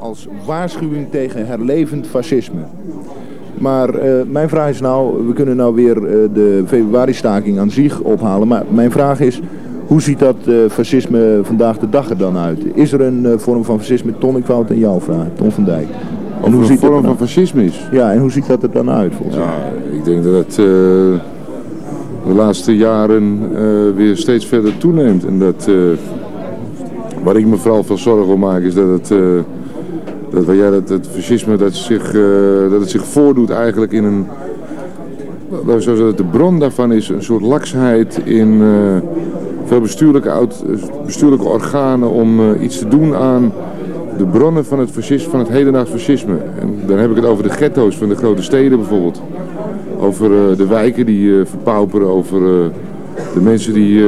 als waarschuwing tegen herlevend fascisme. Maar mijn vraag is nou, we kunnen nou weer de februari-staking aan zich ophalen. Maar mijn vraag is, hoe ziet dat fascisme vandaag de dag er dan uit? Is er een vorm van fascisme? Ton, ik wou het aan jou vragen, Ton van Dijk. Of er een vorm van fascisme is? Ja, en hoe ziet dat er dan uit volgens mij? Ja, ik denk dat het de laatste jaren weer steeds verder toeneemt. En dat, waar ik me vooral veel zorgen om maak, is dat het fascisme dat het zich voordoet eigenlijk in een... Zoals de bron daarvan is een soort laksheid in veel bestuurlijke organen om iets te doen aan de bronnen van het hedendaags fascisme. En dan heb ik het over de ghetto's van de grote steden bijvoorbeeld. Over de wijken die verpauperen, over de mensen die...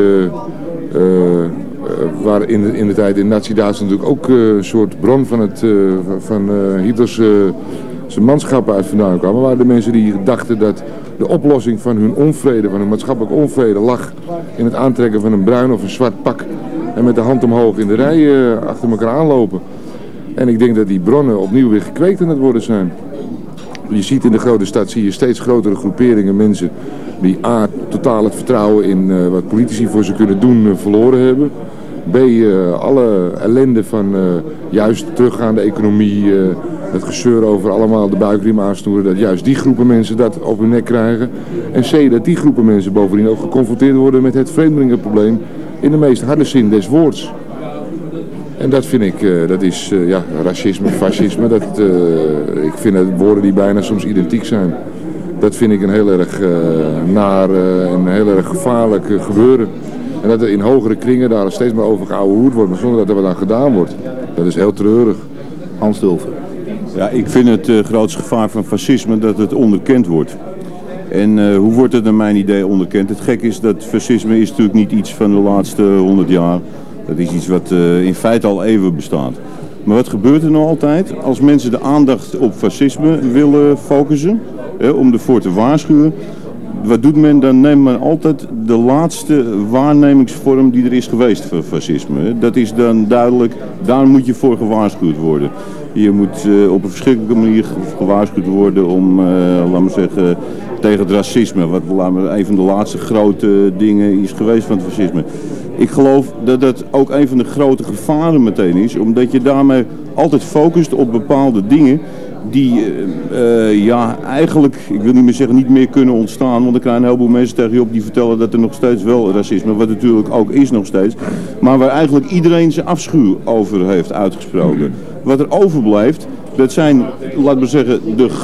waar in de tijd in Nazi-Duitsland natuurlijk ook een soort bron van Hitlers zijn manschappen uit vandaan kwamen. Waren de mensen die dachten dat de oplossing van hun onvrede, van hun maatschappelijke onvrede, lag in het aantrekken van een bruin of een zwart pak. En met de hand omhoog in de rij achter elkaar aanlopen. En ik denk dat die bronnen opnieuw weer gekweekt aan het worden zijn. Je ziet in de grote stad steeds grotere groeperingen mensen die A, totaal het vertrouwen in wat politici voor ze kunnen doen verloren hebben. B, alle ellende van juist teruggaande economie, het gezeur over allemaal de buikriem aansnoeren, dat juist die groepen mensen dat op hun nek krijgen. En C, dat die groepen mensen bovendien ook geconfronteerd worden met het vreemdelingenprobleem in de meest harde zin des woords. En dat vind ik, dat is racisme, fascisme, ik vind dat woorden die bijna soms identiek zijn. Dat vind ik een heel erg naar en heel erg gevaarlijk gebeuren. En dat er in hogere kringen daar steeds maar over geouwehoerd wordt, maar zonder dat er wat aan gedaan wordt. Dat is heel treurig. Hans Dulfer. Ja, ik vind het grootste gevaar van fascisme dat het onderkend wordt. En hoe wordt het naar mijn idee onderkend? Het gek is dat fascisme is natuurlijk niet iets van de laatste 100 jaar. Dat is iets wat in feite al eeuwen bestaat. Maar wat gebeurt er nou altijd? Als mensen de aandacht op fascisme willen focussen, om ervoor te waarschuwen, wat doet men? Dan neemt men altijd de laatste waarnemingsvorm die er is geweest van fascisme. Dat is dan duidelijk, daar moet je voor gewaarschuwd worden. Je moet op een verschrikkelijke manier gewaarschuwd worden om, laten we zeggen, tegen het racisme. Wat een van de laatste grote dingen is geweest van het fascisme. Ik geloof dat dat ook een van de grote gevaren meteen is, omdat je daarmee altijd focust op bepaalde dingen die eigenlijk, ik wil niet meer zeggen, niet meer kunnen ontstaan. Want er krijgen een heleboel mensen tegen je op die vertellen dat er nog steeds wel racisme, wat natuurlijk ook is nog steeds. Maar waar eigenlijk iedereen zijn afschuw over heeft uitgesproken. Wat er overblijft, dat zijn, laten we zeggen,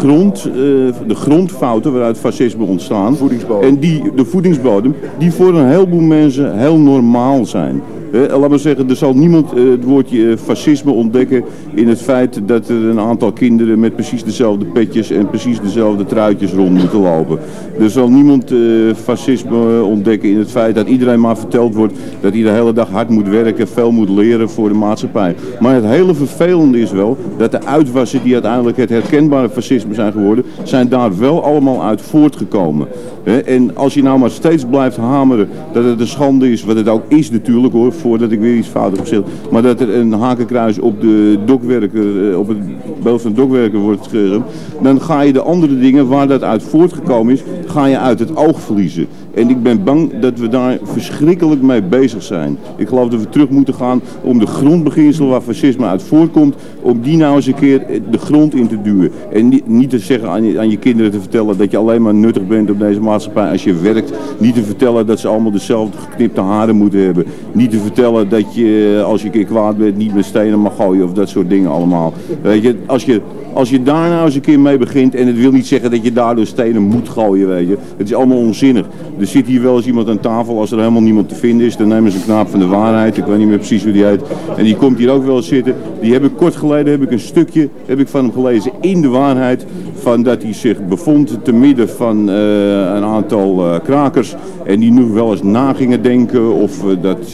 de grondfouten waaruit fascisme ontstaan. En de voedingsbodem, die voor een heleboel mensen heel normaal zijn. Laten we zeggen, er zal niemand het woordje fascisme ontdekken in het feit dat er een aantal kinderen met precies dezelfde petjes en precies dezelfde truitjes rond moeten lopen. Er zal niemand fascisme ontdekken in het feit dat iedereen maar verteld wordt dat hij de hele dag hard moet werken, veel moet leren voor de maatschappij. Maar het hele vervelende is wel dat de uitwassen die uiteindelijk het herkenbare fascisme zijn geworden, zijn daar wel allemaal uit voortgekomen. En als je nou maar steeds blijft hameren dat het een schande is, wat het ook is natuurlijk hoor, voordat ik weer iets fout heb gezegd, maar dat er een hakenkruis op de dokwerker, op het beeld van de dokwerker wordt geschreven, dan ga je de andere dingen waar dat uit voortgekomen is, ga je uit het oog verliezen. En ik ben bang dat we daar verschrikkelijk mee bezig zijn. Ik geloof dat we terug moeten gaan om de grondbeginselen waar fascisme uit voortkomt, om die nou eens een keer de grond in te duwen. En niet te zeggen aan je kinderen te vertellen dat je alleen maar nuttig bent op deze maatschappij als je werkt. Niet te vertellen dat ze allemaal dezelfde geknipte haren moeten hebben. Niet te vertellen dat je als je een keer kwaad bent niet met stenen mag gooien of dat soort dingen allemaal. Weet je, als je daar nou eens een keer mee begint, en het wil niet zeggen dat je daardoor stenen moet gooien, weet je. Het is allemaal onzinnig. Er zit hier wel eens iemand aan tafel, als er helemaal niemand te vinden is, dan nemen ze een knaap van de waarheid, ik weet niet meer precies hoe die heet. En die komt hier ook wel eens zitten. Die heb ik kort geleden, een stukje van hem gelezen in de waarheid, van dat hij zich bevond te midden van een aantal krakers. En die nu wel eens na gingen denken of dat al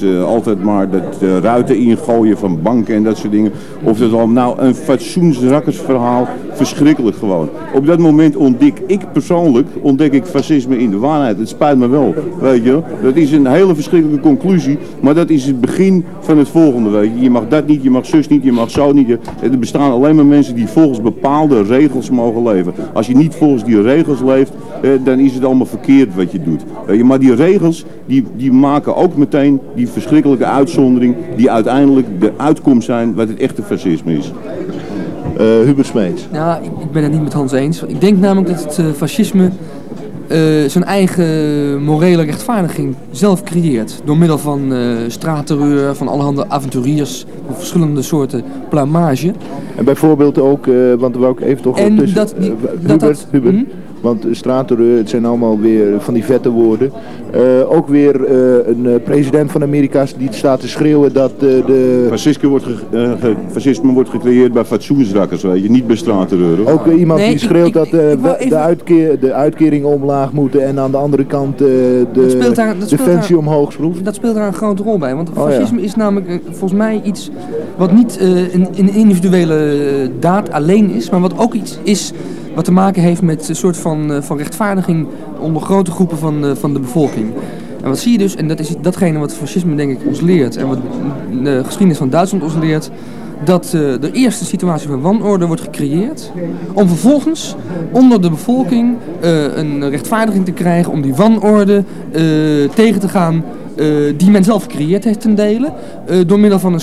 altijd maar dat ruiten ingooien van banken en dat soort dingen. Of dat al nou een fatsoensrakkersverhaal, verschrikkelijk gewoon. Op dat moment ontdek ik fascisme in de waarheid. Het spijt me wel, weet je. Dat is een hele verschrikkelijke conclusie, maar dat is het begin van het volgende, weet je. Je mag dat niet, je mag zus niet, je mag zo niet. Er bestaan alleen maar mensen die volgens bepaalde regels mogen leven. Als je niet volgens die regels leeft, dan is het allemaal verkeerd wat je doet. Maar die regels, die maken ook meteen die verschrikkelijke uitzondering die uiteindelijk de uitkomst zijn wat het echte fascisme is. Hubert Smeets. Ja, ik ben het niet met Hans eens. Ik denk namelijk dat het fascisme zijn eigen morele rechtvaardiging zelf creëert. Door middel van straatterreur, van allerhande avonturiers, van verschillende soorten pluimage. En bijvoorbeeld ook, want er wou ik even toch en tussen... Hubert. Want straatterreur, het zijn allemaal weer van die vette woorden. Ook weer een president van Amerika die staat te schreeuwen dat de... Fascisme wordt gecreëerd bij fatsoensrakkers, weet je, niet bij straatterreur. Ook iemand die schreeuwt dat de uitkeringen omlaag moeten en aan de andere kant de defensie omhoog schroeft. Dat speelt daar een grote rol bij, want fascisme is namelijk volgens mij iets wat niet een individuele daad alleen is, maar wat ook iets is wat te maken heeft met een soort van rechtvaardiging onder grote groepen van de bevolking. En wat zie je dus, en dat is datgene wat fascisme denk ik ons leert en wat de geschiedenis van Duitsland ons leert, dat de eerste situatie van wanorde wordt gecreëerd om vervolgens onder de bevolking een rechtvaardiging te krijgen om die wanorde tegen te gaan die men zelf gecreëerd heeft ten dele, door middel van een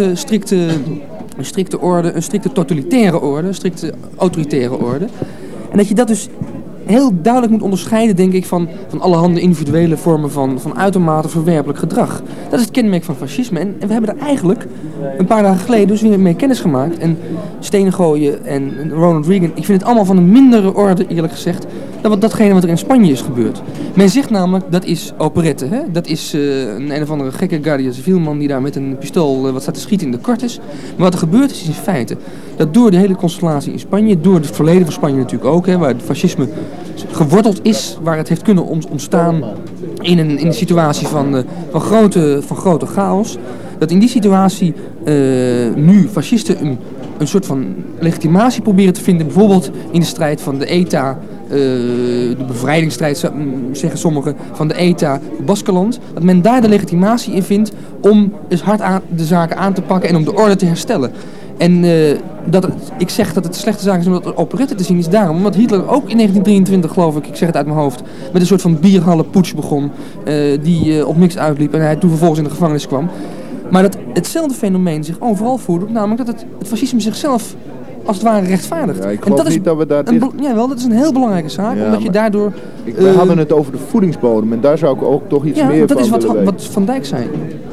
strikte orde, een strikte totalitaire orde, een strikte autoritaire orde. En dat je dat dus heel duidelijk moet onderscheiden, denk ik, van allerhande individuele vormen van uitermate verwerpelijk gedrag. Dat is het kenmerk van fascisme. En we hebben er eigenlijk een paar dagen geleden dus weer mee kennis gemaakt. En stenen gooien en Ronald Reagan, ik vind het allemaal van een mindere orde, eerlijk gezegd, dan datgene wat er in Spanje is gebeurd. Men zegt namelijk, dat is operette. Hè? Dat is een of andere gekke Guardia Civil man die daar met een pistool wat staat te schieten in de kort is. Maar wat er gebeurd is in feite dat door de hele constellatie in Spanje, door het verleden van Spanje natuurlijk ook, hè, waar het fascisme geworteld is, waar het heeft kunnen ontstaan in een situatie van grote chaos, dat in die situatie nu fascisten een soort van legitimatie proberen te vinden, bijvoorbeeld in de strijd van de ETA, de bevrijdingsstrijd, zeggen sommigen, van de ETA Baskeland, dat men daar de legitimatie in vindt om eens hard de zaken aan te pakken en om de orde te herstellen. En ik zeg dat het slechte zaak is om dat operette te zien, is daarom. Omdat Hitler ook in 1923, geloof ik zeg het uit mijn hoofd, met een soort van bierhallenputsch begon, die op niks uitliep en hij toen vervolgens in de gevangenis kwam. Maar dat hetzelfde fenomeen zich overal voerde, namelijk dat het fascisme zichzelf als het ware rechtvaardigt. Ja, ik geloof niet dat we daar... Jawel, dat is een heel belangrijke zaak, omdat je daardoor... We hadden het over de voedingsbodem en daar zou ik ook toch iets meer van willen weten. Ja, dat is wat Van Dijk zei.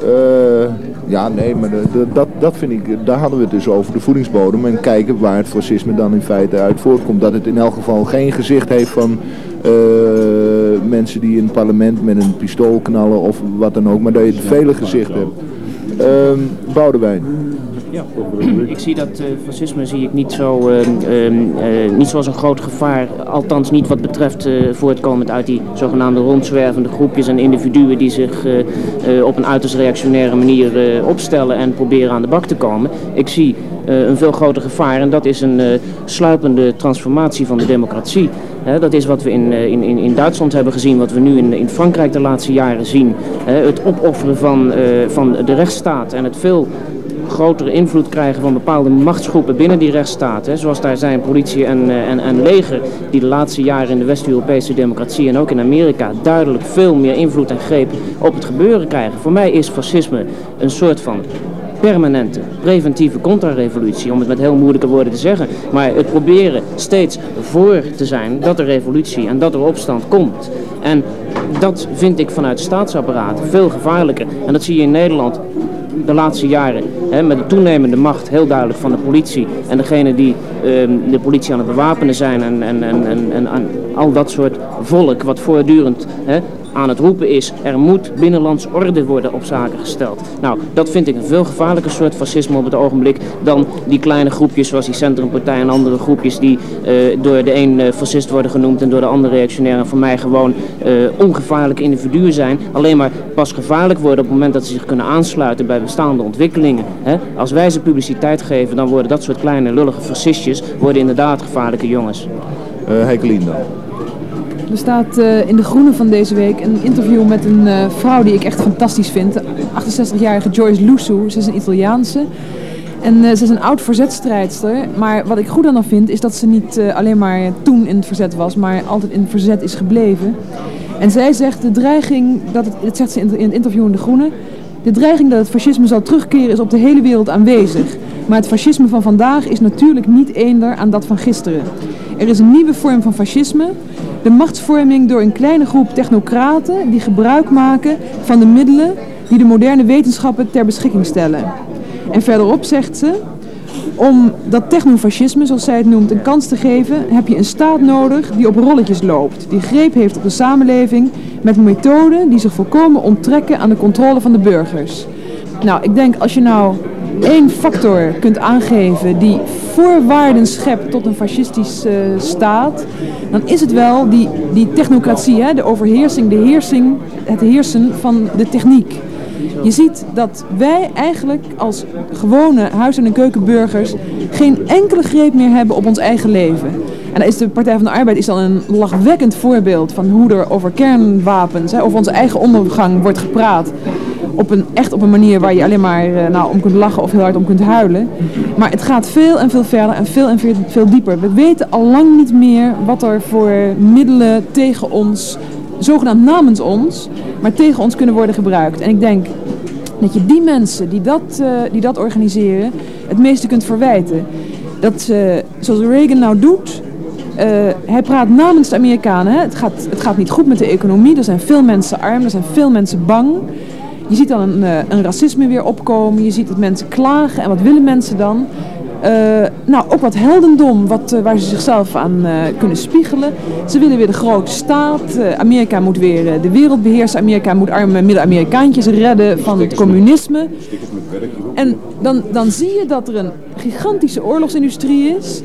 Ja, nee, maar dat vind ik... Daar hadden we het dus over, de voedingsbodem, en kijken waar het fascisme dan in feite uit voortkomt. Dat het in elk geval geen gezicht heeft van mensen die in het parlement met een pistool knallen of wat dan ook, maar dat je het vele gezicht hebt. Boudewijn. Ja, ik zie dat fascisme zie ik niet zoals een groot gevaar, althans niet wat betreft voortkomend uit die zogenaamde rondzwervende groepjes en individuen die zich op een uiterst reactionaire manier opstellen en proberen aan de bak te komen. Ik zie een veel groter gevaar en dat is een sluipende transformatie van de democratie. Dat is wat we in Duitsland hebben gezien, wat we nu in Frankrijk de laatste jaren zien. Het opofferen van de rechtsstaat en het veel grotere invloed krijgen van bepaalde machtsgroepen binnen die rechtsstaat. Zoals daar zijn politie en leger die de laatste jaren in de West-Europese democratie en ook in Amerika duidelijk veel meer invloed en greep op het gebeuren krijgen. Voor mij is fascisme een soort van permanente, preventieve contra-revolutie, om het met heel moeilijke woorden te zeggen. Maar het proberen steeds voor te zijn dat er revolutie en dat er opstand komt. En dat vind ik vanuit het staatsapparaat veel gevaarlijker. En dat zie je in Nederland de laatste jaren, met de toenemende macht heel duidelijk van de politie en degene die de politie aan het bewapenen zijn en al dat soort volk wat voortdurend aan het roepen is, er moet binnenlands orde worden op zaken gesteld. Nou, dat vind ik een veel gevaarlijker soort fascisme op het ogenblik dan die kleine groepjes zoals die Centrumpartij en andere groepjes die door de een fascist worden genoemd en door de andere reactionair en voor mij gewoon ongevaarlijke individuen zijn. Alleen maar pas gevaarlijk worden op het moment dat ze zich kunnen aansluiten bij bestaande ontwikkelingen. Hè? Als wij ze publiciteit geven, dan worden dat soort kleine lullige fascistjes worden inderdaad gevaarlijke jongens. Heike Lien dan. Er staat in De Groene van deze week een interview met een vrouw die ik echt fantastisch vind. De 68-jarige Joyce Lussu. Ze is een Italiaanse. En ze is een oud verzetstrijdster. Maar wat ik goed aan haar vind is dat ze niet alleen maar toen in het verzet was, maar altijd in het verzet is gebleven. En zij zegt de dreiging, dat zegt ze in het interview in De Groene, de dreiging dat het fascisme zal terugkeren is op de hele wereld aanwezig. Maar het fascisme van vandaag is natuurlijk niet eender aan dat van gisteren. Er is een nieuwe vorm van fascisme. De machtsvorming door een kleine groep technocraten die gebruik maken van de middelen die de moderne wetenschappen ter beschikking stellen. En verderop zegt ze, om dat technofascisme, zoals zij het noemt, een kans te geven, heb je een staat nodig die op rolletjes loopt, die greep heeft op de samenleving met methoden die zich volkomen onttrekken aan de controle van de burgers. Nou, ik denk als je nou één factor kunt aangeven die voorwaarden schept tot een fascistische staat, dan is het wel die technocratie, hè? De overheersing, het heersen van de techniek. Je ziet dat wij eigenlijk als gewone huis- en keukenburgers geen enkele greep meer hebben op ons eigen leven. En daar is de Partij van de Arbeid is dan een lachwekkend voorbeeld van hoe er over kernwapens, over onze eigen ondergang wordt gepraat. Echt op een manier waar je alleen maar om kunt lachen of heel hard om kunt huilen. Maar het gaat veel en veel verder en veel dieper. We weten al lang niet meer wat er voor middelen tegen ons, zogenaamd namens ons, maar tegen ons kunnen worden gebruikt. En ik denk dat je die mensen die dat organiseren het meeste kunt verwijten. Dat zoals Reagan nou doet, hij praat namens de Amerikanen. Hè? Het gaat niet goed met de economie, er zijn veel mensen arm, er zijn veel mensen bang. Je ziet dan een racisme weer opkomen, je ziet dat mensen klagen en wat willen mensen dan? Ook wat heldendom, waar ze zichzelf aan kunnen spiegelen. Ze willen weer de grote staat. Amerika moet weer de wereld beheersen. Amerika moet arme Midden-Amerikaantjes redden van het communisme. En dan zie je dat er een gigantische oorlogsindustrie is.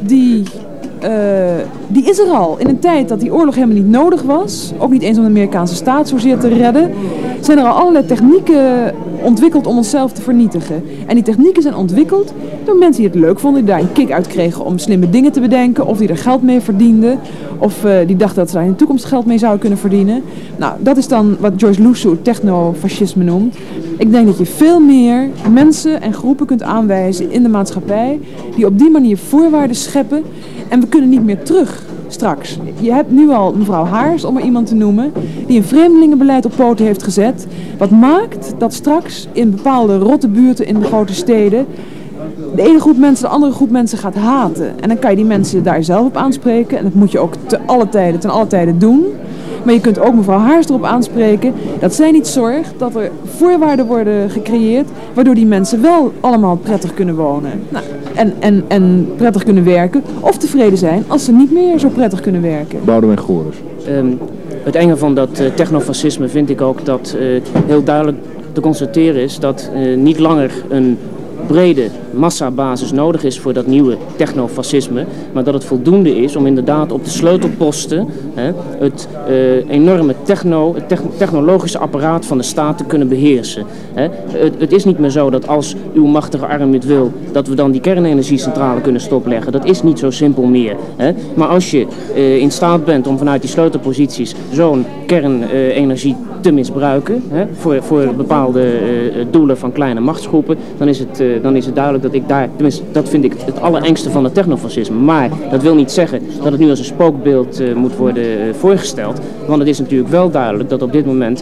Die is er al. In een tijd dat die oorlog helemaal niet nodig was. Ook niet eens om de Amerikaanse staat zozeer te redden. Zijn er al allerlei technieken ontwikkeld om onszelf te vernietigen. En die technieken zijn ontwikkeld door mensen die het leuk vonden. Die daar een kick uit kregen om slimme dingen te bedenken. Of die er geld mee verdienden. Of die dachten dat ze daar in de toekomst geld mee zouden kunnen verdienen. Nou, dat is dan wat Joyce Lussu technofascisme noemt. Ik denk dat je veel meer mensen en groepen kunt aanwijzen in de maatschappij. Die op die manier voorwaarden scheppen. En we kunnen niet meer terug straks. Je hebt nu al mevrouw Haars, om er iemand te noemen, die een vreemdelingenbeleid op poten heeft gezet. Wat maakt dat straks in bepaalde rotte buurten in de grote steden de ene groep mensen de andere groep mensen gaat haten. En dan kan je die mensen daar zelf op aanspreken. En dat moet je ook ten alle tijden doen. Maar je kunt ook mevrouw Haars erop aanspreken dat zij niet zorgt dat er voorwaarden worden gecreëerd waardoor die mensen wel allemaal prettig kunnen wonen. Nou, en prettig kunnen werken of tevreden zijn als ze niet meer zo prettig kunnen werken. Boudewijn Goris. Het enge van dat technofascisme vind ik ook dat heel duidelijk te constateren is dat niet langer een brede massabasis nodig is voor dat nieuwe technofascisme, maar dat het voldoende is om inderdaad op de sleutelposten het enorme technologische apparaat van de staat te kunnen beheersen. Het is niet meer zo dat als uw machtige arm het wil, dat we dan die kernenergiecentrale kunnen stopleggen. Dat is niet zo simpel meer. Maar als je in staat bent om vanuit die sleutelposities zo'n kernenergie te misbruiken voor bepaalde doelen van kleine machtsgroepen, dan is het duidelijk dat ik daar, tenminste dat vind ik het allerengste van het technofascisme. Maar dat wil niet zeggen dat het nu als een spookbeeld moet worden voorgesteld, want het is natuurlijk wel duidelijk dat op dit moment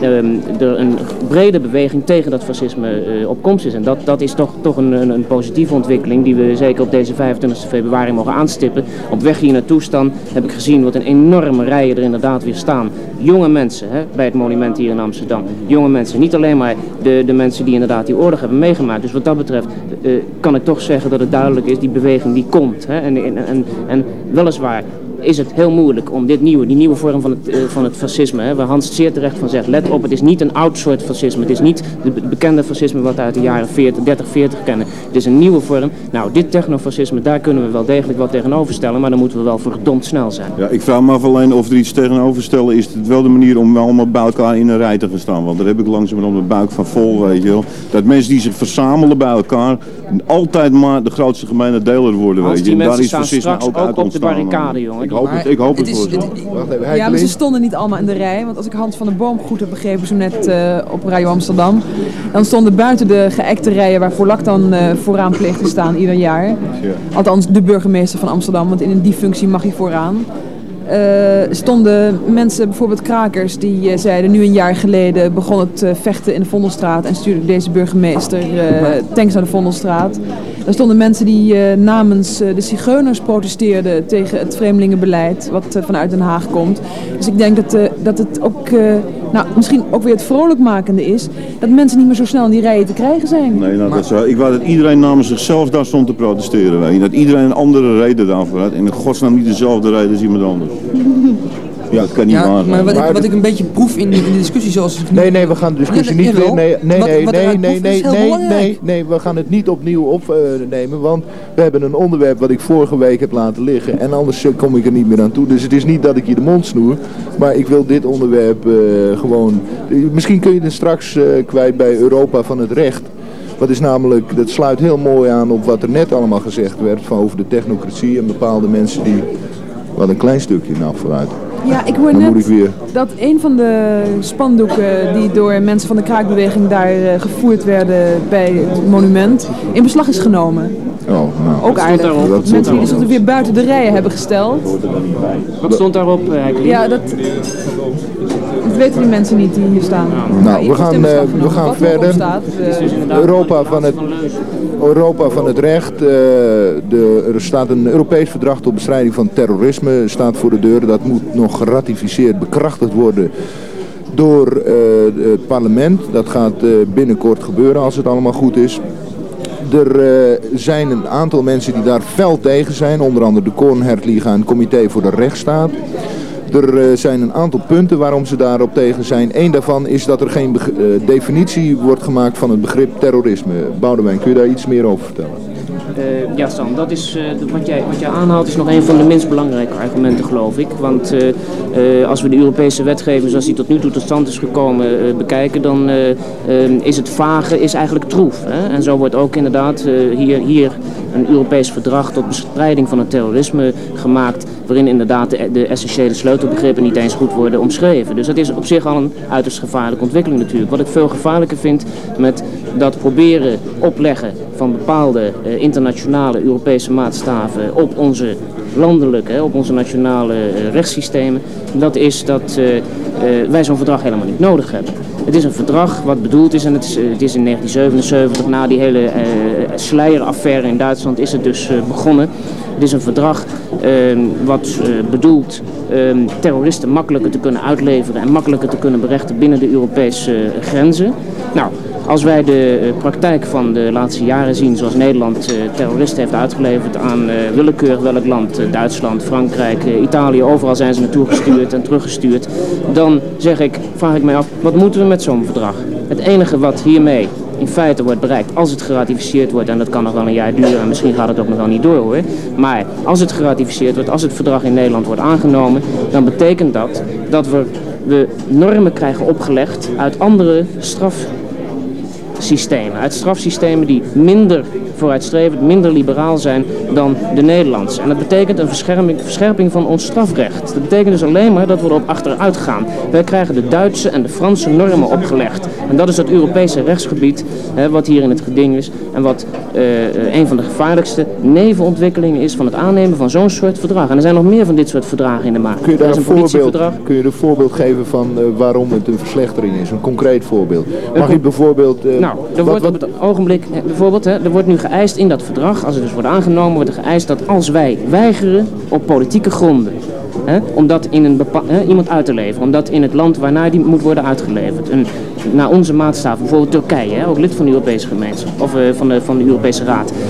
er een brede beweging tegen dat fascisme op komst is. En dat is toch een positieve ontwikkeling die we zeker op deze 25 februari mogen aanstippen. Op weg hier naartoe staan heb ik gezien wat een enorme rijen er inderdaad weer staan. Jonge mensen bij het monument hier in Amsterdam. Jonge mensen, niet alleen maar de mensen die inderdaad die oorlog hebben meegemaakt. Dus wat dat betreft kan ik toch zeggen dat het duidelijk is, die beweging die komt. En weliswaar is het heel moeilijk om die nieuwe vorm van het fascisme, waar Hans zeer terecht van zegt, let op, het is niet een oud soort fascisme, het is niet het bekende fascisme wat we uit de jaren 30, 40 kennen. Het is een nieuwe vorm. Nou, dit technofascisme, daar kunnen we wel degelijk wat tegenover stellen, maar dan moeten we wel verdomd snel zijn. Ja, ik vraag me af alleen of er iets tegenover stellen, is het wel de manier om allemaal bij elkaar in een rij te gaan staan, want daar heb ik langzamerhand mijn buik van vol, weet je wel. Dat mensen die zich verzamelen bij elkaar altijd maar de grootste gemene deler worden, weet je. Die mensen staan straks ook op de barricade, jongen. Ik hoop het voor ze. Ja, maar ze stonden niet allemaal in de rij. Want als ik Hans van der Boom goed heb begrepen, zo net op Radio Amsterdam, dan stonden buiten de geëkte rijen waar Voorlak dan vooraan pleegt te staan ieder jaar. Ja. Althans, de burgemeester van Amsterdam, want in die functie mag hij vooraan. Stonden mensen, bijvoorbeeld krakers, die zeiden nu een jaar geleden begon het vechten in de Vondelstraat en stuurde deze burgemeester tanks naar de Vondelstraat. Er stonden mensen die namens de zigeuners protesteerden tegen het vreemdelingenbeleid wat vanuit Den Haag komt. Dus ik denk dat het ook misschien ook weer het vrolijkmakende is dat mensen niet meer zo snel in die rijen te krijgen zijn. Nee, ik wou dat iedereen namens zichzelf daar stond te protesteren. Weet je. Dat iedereen een andere reden daarvoor had. En in godsnaam niet dezelfde reden als iemand anders. Ja, dat kan niet waar zijn. Maar wat ik een beetje proef in de discussie zoals... Nee, we gaan de discussie niet weer... Nee, we gaan het niet opnieuw opnemen, want we hebben een onderwerp wat ik vorige week heb laten liggen en anders kom ik er niet meer aan toe. Dus het is niet dat ik je de mond snoer, maar ik wil dit onderwerp gewoon... Misschien kun je het straks kwijt bij Europa van het Recht. Dat is namelijk, dat sluit heel mooi aan op wat er net allemaal gezegd werd over de technocratie en bepaalde mensen die... Wat een klein stukje vooruit. Ja, ik hoor net dat een van de spandoeken die door mensen van de kraakbeweging daar gevoerd werden bij het monument in beslag is genomen. Oh, nou. Ook aardig. Mensen die dus weer buiten de rijen hebben gesteld. Wat stond daarop? Ja, dat weten die mensen niet die hier staan. Nou, we gaan verder. Europa van het Recht. Er staat een Europees verdrag tot bestrijding van terrorisme staat voor de deur. Dat moet nog geratificeerd, bekrachtigd worden door het parlement. Dat gaat binnenkort gebeuren als het allemaal goed is. Er zijn een aantal mensen die daar fel tegen zijn, onder andere de Kornhert-Liga en het Comité voor de Rechtsstaat. Er zijn een aantal punten waarom ze daarop tegen zijn. Eén daarvan is dat er geen definitie wordt gemaakt van het begrip terrorisme. Boudewijn, kun je daar iets meer over vertellen? Ja, Stan, dat is, wat jij aanhaalt is nog een van de minst belangrijke argumenten, geloof ik. Want als we de Europese wetgeving zoals die tot nu toe tot stand is gekomen bekijken, dan is het vage is eigenlijk troef. Hè? En zo wordt ook inderdaad hier een Europees verdrag tot bestrijding van het terrorisme gemaakt, waarin inderdaad de essentiële sleutelbegrippen niet eens goed worden omschreven. Dus dat is op zich al een uiterst gevaarlijke ontwikkeling natuurlijk. Wat ik veel gevaarlijker vind met dat proberen opleggen van bepaalde internationale Europese maatstaven op onze landelijke, op onze nationale rechtssystemen, dat is dat wij zo'n verdrag helemaal niet nodig hebben. Het is een verdrag wat bedoeld is en het is in 1977, na die hele Schleyer-affaire in Duitsland, is het dus begonnen. Het is een verdrag wat bedoelt terroristen makkelijker te kunnen uitleveren en makkelijker te kunnen berechten binnen de Europese grenzen. Nou, als wij de praktijk van de laatste jaren zien, zoals Nederland terroristen heeft uitgeleverd aan willekeurig welk land, Duitsland, Frankrijk, Italië, overal zijn ze naartoe gestuurd en teruggestuurd, dan vraag ik mij af, wat moeten we met zo'n verdrag? Het enige wat hiermee in feite wordt bereikt, als het geratificeerd wordt, en dat kan nog wel een jaar duren en misschien gaat het ook nog wel niet door hoor, maar als het geratificeerd wordt, als het verdrag in Nederland wordt aangenomen, dan betekent dat we normen krijgen opgelegd uit andere strafsystemen. Uit strafsystemen die minder vooruitstrevend, minder liberaal zijn dan de Nederlandse. En dat betekent een verscherping van ons strafrecht. Dat betekent dus alleen maar dat we erop achteruit gaan. Wij krijgen de Duitse en de Franse normen opgelegd. En dat is dat Europese rechtsgebied, wat hier in het geding is. En wat een van de gevaarlijkste nevenontwikkelingen is van het aannemen van zo'n soort verdrag. En er zijn nog meer van dit soort verdragen in de maak. Kun je een voorbeeld geven van waarom het een verslechtering is? Een concreet voorbeeld. Mag je bijvoorbeeld... er wordt op het ogenblik, bijvoorbeeld, er wordt nu geëist in dat verdrag, als het dus wordt aangenomen, wordt er geëist dat als wij weigeren op politieke gronden, om dat in iemand uit te leveren, omdat in het land waarnaar die moet worden uitgeleverd, naar onze maatstaven, bijvoorbeeld Turkije, ook lid van de Europese gemeenschap, of van de Europese Raad.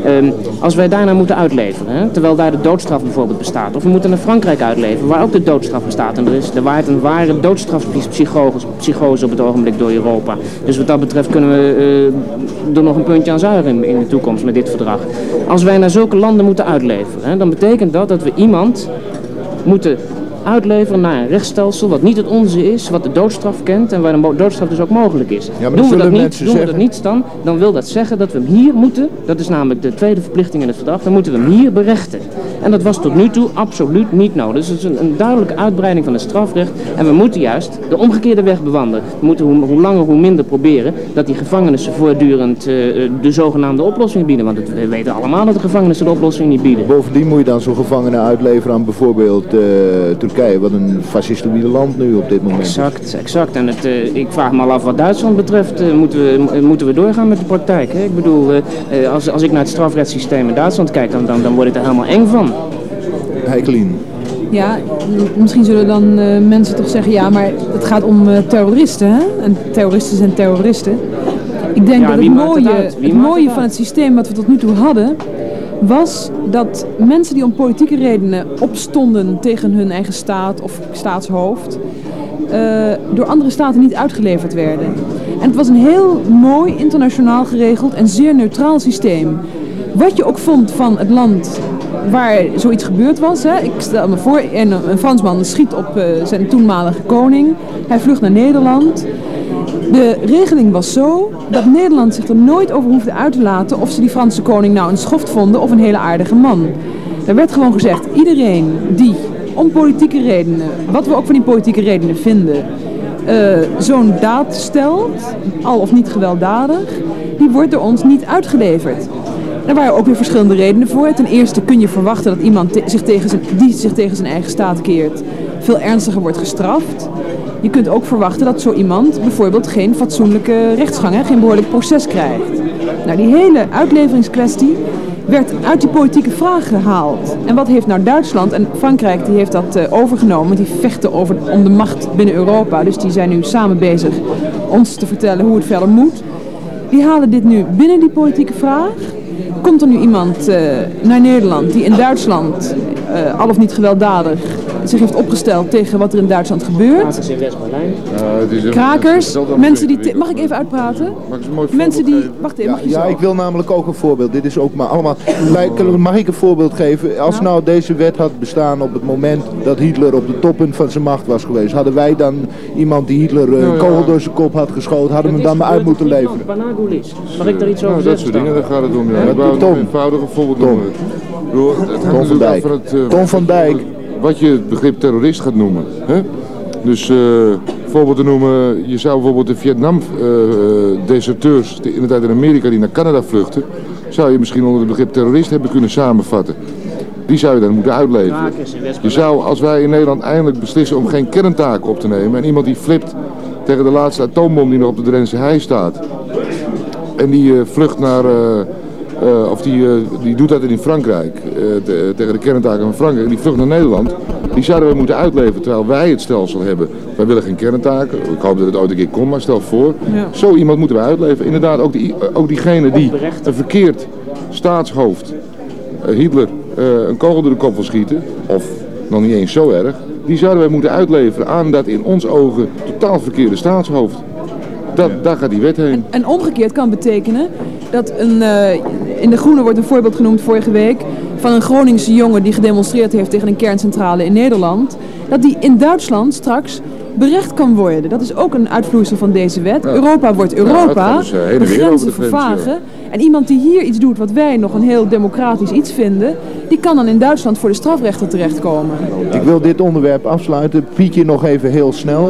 Als wij daarna moeten uitleveren, hè, terwijl daar de doodstraf bijvoorbeeld bestaat, of we moeten naar Frankrijk uitleveren, waar ook de doodstraf bestaat, en er waart een ware doodstrafpsychose op het ogenblik door Europa. Dus wat dat betreft kunnen we er nog een puntje aan zuigen in de toekomst met dit verdrag. Als wij naar zulke landen moeten uitleveren, hè, dan betekent dat we iemand moeten uitleveren naar een rechtsstelsel wat niet het onze is, wat de doodstraf kent en waar de doodstraf dus ook mogelijk is. Ja, doen we dat niet, dan wil dat zeggen dat we hem hier moeten, dat is namelijk de tweede verplichting in het verdrag, dan moeten we hem hier berechten. En dat was tot nu toe absoluut niet nodig. Dus het is een duidelijke uitbreiding van het strafrecht en we moeten juist de omgekeerde weg bewandelen. We moeten hoe langer hoe minder proberen dat die gevangenissen voortdurend de zogenaamde oplossing bieden, want we weten allemaal dat de gevangenissen de oplossing niet bieden. Bovendien moet je dan zo'n gevangene uitleveren aan bijvoorbeeld Turkije, wat een fascistoïde land nu op dit moment is. Exact. En ik vraag me al af wat Duitsland betreft, moeten we doorgaan met de praktijk. Hè? Ik bedoel, als ik naar het strafrechtssysteem in Duitsland kijk, dan word ik er helemaal eng van. Heikelien. Ja, misschien zullen dan mensen toch zeggen, ja, maar het gaat om terroristen, hè? En terroristen zijn terroristen. Ik denk dat het mooie van het systeem wat we tot nu toe hadden, was dat mensen die om politieke redenen opstonden tegen hun eigen staat of staatshoofd, door andere staten niet uitgeleverd werden. En het was een heel mooi, internationaal geregeld en zeer neutraal systeem. Wat je ook vond van het land waar zoiets gebeurd was. Hè. Ik stel me voor, een Fransman schiet op zijn toenmalige koning. Hij vlucht naar Nederland. De regeling was zo dat Nederland zich er nooit over hoefde uit te laten of ze die Franse koning nou een schoft vonden of een hele aardige man. Er werd gewoon gezegd, iedereen die om politieke redenen, wat we ook van die politieke redenen vinden, zo'n daad stelt, al of niet gewelddadig, die wordt door ons niet uitgeleverd. Daar waren ook weer verschillende redenen voor. Ten eerste kun je verwachten dat iemand die zich tegen zijn eigen staat keert, veel ernstiger wordt gestraft. Je kunt ook verwachten dat zo iemand bijvoorbeeld geen fatsoenlijke rechtsgang, geen behoorlijk proces krijgt. Nou, die hele uitleveringskwestie werd uit die politieke vraag gehaald. En wat heeft nou Duitsland en Frankrijk, die heeft dat overgenomen, die vechten om de macht binnen Europa. Dus die zijn nu samen bezig ons te vertellen hoe het verder moet. Die halen dit nu binnen die politieke vraag. Komt er nu iemand naar Nederland die in Duitsland, al of niet gewelddadig, zich heeft opgesteld tegen wat er in Duitsland gebeurt? Krakers in West-Berlijn. Krakers, mensen die... Mag ik even uitpraten? Mensen die... Wacht even, mag je zo? Ja, ik wil namelijk ook een voorbeeld. Dit is ook maar allemaal... Mag ik een voorbeeld geven? Als nou deze wet had bestaan op het moment dat Hitler op de toppunt van zijn macht was geweest, hadden wij dan iemand die Hitler een kogel door zijn kop had geschoten, hadden we hem dan maar uit moeten leveren? Mag ik daar iets over zeggen? Dat soort dingen, daar gaat het om. Ja. Tom. Een eenvoudige voorbeeld noemen. Tom van Dijk. Tom van Dijk. Wat je het begrip terrorist gaat noemen. Hè? Dus voorbeeld te noemen, je zou bijvoorbeeld de Vietnam-deserteurs in de tijd in Amerika die naar Canada vluchten, zou je misschien onder het begrip terrorist hebben kunnen samenvatten. Die zou je dan moeten uitleveren. Je zou, als wij in Nederland eindelijk beslissen om geen kerntaken op te nemen en iemand die flipt tegen de laatste atoombom die nog op de Drentse hei staat en die vlucht naar... die doet dat in Frankrijk, tegen de kerntaken van Frankrijk, die vlucht naar Nederland, die zouden we moeten uitleveren terwijl wij het stelsel hebben. Wij willen geen kerntaken, ik hoop dat het ooit een keer komt, maar stel voor, zo iemand moeten we uitleveren. Inderdaad, ook diegene die een verkeerd staatshoofd, Hitler, een kogel door de kop wil schieten, of nog niet eens zo erg, die zouden wij moeten uitleveren aan dat in ons ogen totaal verkeerde staatshoofd. Daar gaat die wet heen. En omgekeerd kan betekenen dat in De Groene wordt een voorbeeld genoemd vorige week van een Groningse jongen die gedemonstreerd heeft tegen een kerncentrale in Nederland, dat die in Duitsland straks berecht kan worden. Dat is ook een uitvloeisel van deze wet. Ja. Europa wordt Europa, dus, de grenzen vervagen. Ja. En iemand die hier iets doet wat wij nog een heel democratisch iets vinden, die kan dan in Duitsland voor de strafrechter terechtkomen. Ik wil dit onderwerp afsluiten. Pietje nog even heel snel.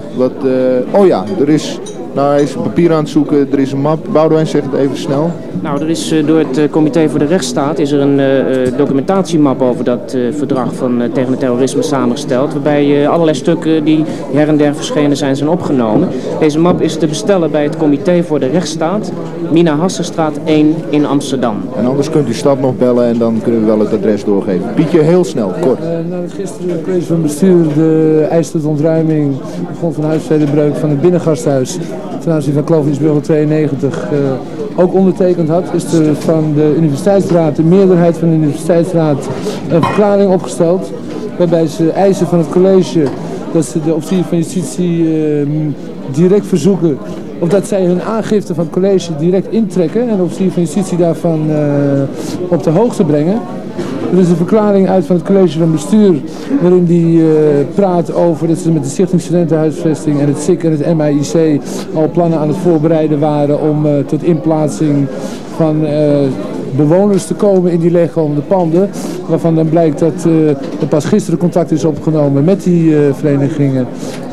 Er is... Nou, hij is een papier aan het zoeken, er is een map. Boudewijn, zeg het even snel. Nou, er is door het Comité voor de Rechtsstaat is er een documentatiemap over dat verdrag tegen het terrorisme samengesteld, waarbij allerlei stukken die her en der verschenen zijn opgenomen. Deze map is te bestellen bij het Comité voor de Rechtsstaat, Mina Hasserstraat 1 in Amsterdam. En anders kunt u stad nog bellen en dan kunnen we wel het adres doorgeven. Pietje, heel snel, kort. Nadat gisteren het college van bestuur eiste de ontruiming grond van huisvredebreuk van het binnengasthuis ten aanzien van Klovinsbrugge 92 ook ondertekend had, is er van de universiteitsraad, de meerderheid van de universiteitsraad, een verklaring opgesteld. Waarbij ze eisen van het college dat ze de officier van justitie direct verzoeken. Of dat zij hun aangifte van het college direct intrekken en de officier van justitie daarvan op de hoogte brengen. Er is een verklaring uit van het college van bestuur waarin die praat over dat ze met de Stichting Studentenhuisvesting en het SIC en het MAIC al plannen aan het voorbereiden waren om tot inplaatsing van bewoners te komen in die leegkomende panden. Waarvan dan blijkt dat er pas gisteren contact is opgenomen met die verenigingen.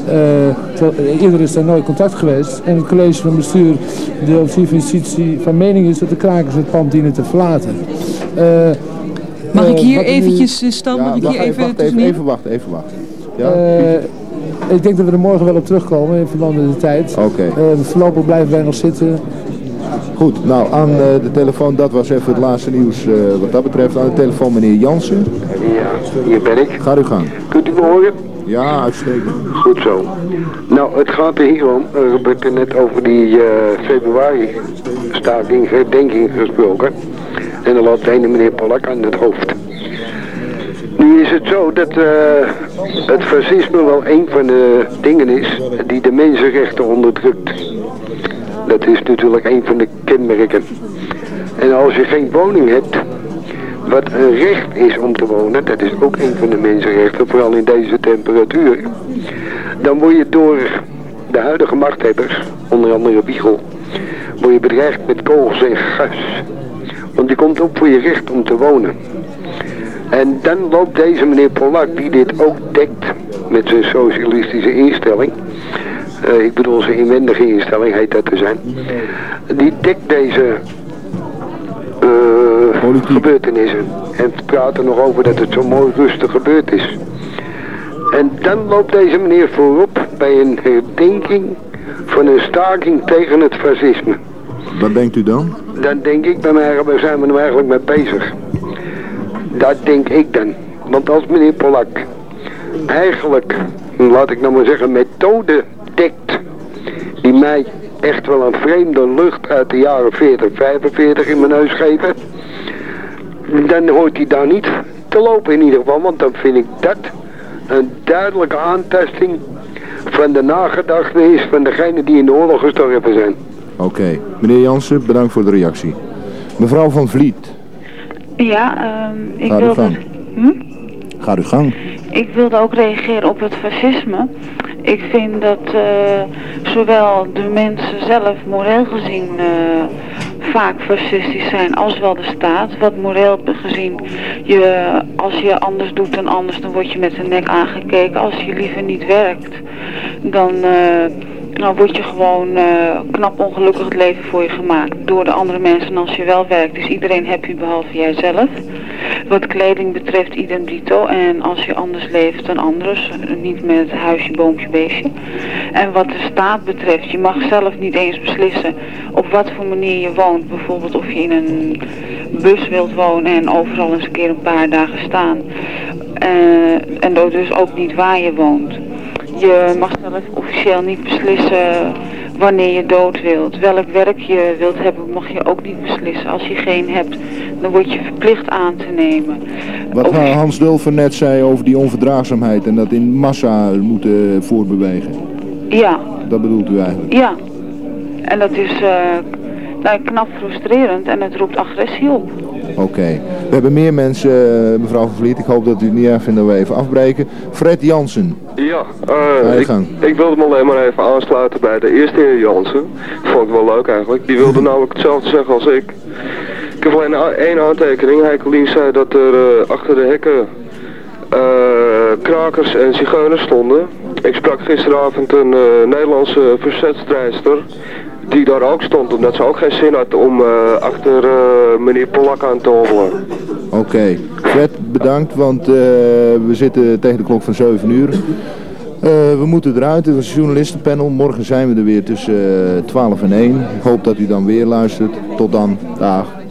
Eerder is daar nooit contact geweest. En het college van bestuur, de officier van justitie, van mening is dat de krakers het pand dienen te verlaten. Mag ik hier eventjes, Stan, mag ik hier even wachten. Ja? Ik denk dat we er morgen wel op terugkomen in verband met de tijd. Oké. Voorlopig blijven wij nog zitten. Goed, nou aan de telefoon, dat was even het laatste nieuws wat dat betreft. Aan de telefoon meneer Jansen. Ja, hier ben ik. Ga uw gang. Kunt u me horen? Ja, uitstekend. Goed zo. Nou, het gaat er hier om. Er werd er net over die februari staking, herdenking gesproken. En dan loopt de ene meneer Polak aan het hoofd. Nu is het zo dat het fascisme wel een van de dingen is die de mensenrechten onderdrukt. Dat is natuurlijk een van de kenmerken. En als je geen woning hebt, wat een recht is om te wonen, dat is ook een van de mensenrechten, vooral in deze temperatuur. Dan word je door de huidige machthebbers, onder andere Wiegel, word je bedreigd met kogels en gas. Want die komt op voor je recht om te wonen. En dan loopt deze meneer Polak, die dit ook dekt met zijn socialistische instelling. Ik bedoel zijn inwendige instelling heet dat te zijn. Die dekt deze gebeurtenissen. En praat er nog over dat het zo mooi rustig gebeurd is. En dan loopt deze meneer voorop bij een herdenking van een staking tegen het fascisme. Wat denkt u dan? Dan denk ik bij mij, waar zijn we nou eigenlijk mee bezig? Dat denk ik dan. Want als meneer Polak eigenlijk, laat ik nou maar zeggen, methode dekt die mij echt wel een vreemde lucht uit de jaren 40, 45 in mijn neus geven, dan hoort hij daar niet te lopen in ieder geval, want dan vind ik dat een duidelijke aantasting van de nagedachtenis van degenen die in de oorlog gestorven zijn. Oké. Meneer Jansen, bedankt voor de reactie. Mevrouw van Vliet. Ja, ik Ga wilde... Ga uw gang. Ik wilde ook reageren op het fascisme. Ik vind dat zowel de mensen zelf moreel gezien vaak fascistisch zijn als wel de staat. Wat moreel gezien, als je anders doet dan anders, dan word je met de nek aangekeken. Als je liever niet werkt, dan word je gewoon knap ongelukkig het leven voor je gemaakt door de andere mensen. En als je wel werkt, is iedereen happy behalve jijzelf. Wat kleding betreft idem dito. En als je anders leeft dan anders, niet met huisje, boompje, beestje. En wat de staat betreft, je mag zelf niet eens beslissen op wat voor manier je woont. Bijvoorbeeld of je in een bus wilt wonen en overal eens een keer een paar dagen staan. En dus ook niet waar je woont. Je mag zelf officieel niet beslissen wanneer je dood wilt. Welk werk je wilt hebben mag je ook niet beslissen. Als je geen hebt, dan word je verplicht aan te nemen. Wat Hans Dulfer net zei over die onverdraagzaamheid en dat in massa moeten voortbewegen. Ja. Dat bedoelt u eigenlijk? Ja. En dat is knap frustrerend en het roept agressie op. Oké. We hebben meer mensen, mevrouw van Vliet. Ik hoop dat u het niet erg vindt dat we even afbreken. Fred Jansen. Ja, ik wilde me alleen maar even aansluiten bij de eerste heer Jansen. Dat vond ik wel leuk eigenlijk. Die wilde namelijk hetzelfde zeggen als ik. Ik heb alleen één aantekening. Heikelien zei dat er achter de hekken krakers en zigeuners stonden. Ik sprak gisteravond een Nederlandse verzetstrijdster die daar ook stond, omdat ze ook geen zin had om achter meneer Polak aan te hobbelen. Oké. Fred, bedankt, want we zitten tegen de klok van 7 uur. We moeten eruit, het was een journalistenpanel. Morgen zijn we er weer tussen 12 en 1. Ik hoop dat u dan weer luistert. Tot dan. Dag.